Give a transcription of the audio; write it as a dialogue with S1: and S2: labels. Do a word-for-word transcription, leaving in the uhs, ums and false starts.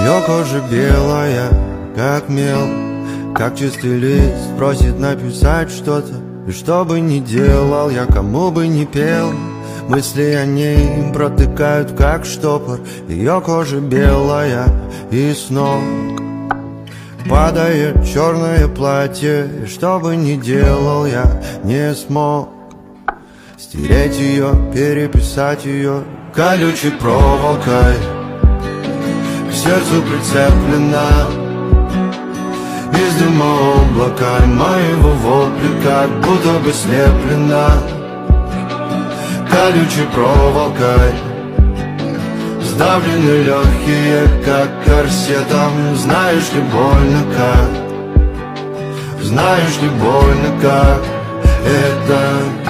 S1: Ее кожа белая, как мел, как чистый лист, просит написать что-то. И что бы ни делал я, кому бы ни пел, мысли о ней протыкают, как штопор. Ее кожа белая, и с ног падает черное платье. И что бы ни делал я, не смог стереть ее, переписать ее колючей проволокой. К сердцу прицеплена из дыма облака, моего вопля как будто бы слеплена колючей проволокой. Сдавлены легкие, как корсетом. Знаешь ли, больно как, знаешь ли, больно как это